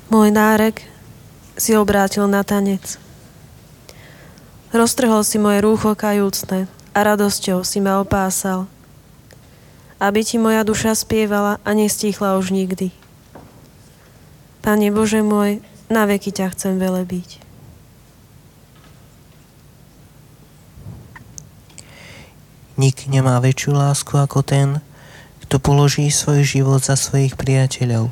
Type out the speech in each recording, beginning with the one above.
Môj nárek si obrátil na tanec. Roztrhol si moje rúcho kajúcne a radosťou si ma opásal, aby ti moja duša spievala a nestíchla už nikdy. Pane Bože môj, na veky ťa chcem velebiť. Nik nemá väčšiu lásku ako ten, kto položí svoj život za svojich priateľov.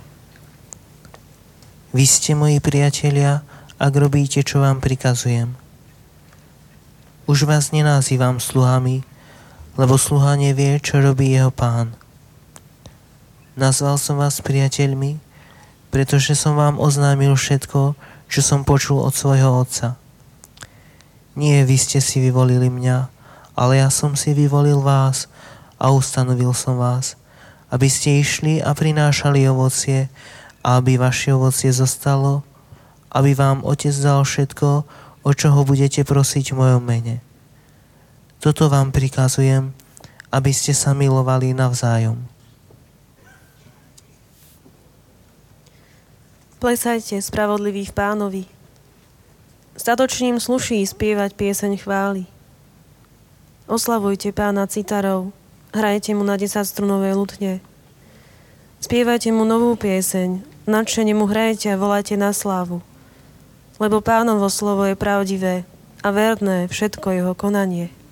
Vy ste moji priatelia, ak robíte, čo vám prikazujem. Už vás nenazývam sluhami, lebo sluha nevie, čo robí jeho pán. Nazval som vás priateľmi, pretože som vám oznámil všetko, čo som počul od svojho otca. Nie vy ste si vyvolili mňa, ale ja som si vyvolil vás a ustanovil som vás, aby ste išli a prinášali ovocie, a aby vaše ovocie zostalo, aby vám Otec dal všetko, o čoho budete prosiť v mojom mene. Toto vám prikazujem, aby ste sa milovali navzájom. Plesajte, spravodliví v Pánovi. Statočným sluší spievať pieseň chvály. Oslavujte Pána citarov, hrajte mu na 10-strunovej lutne. Spievajte mu novú pieseň, nadšene mu hrajte a volajte na slávu. Lebo Pánovo slovo je pravdivé a verné všetko jeho konanie.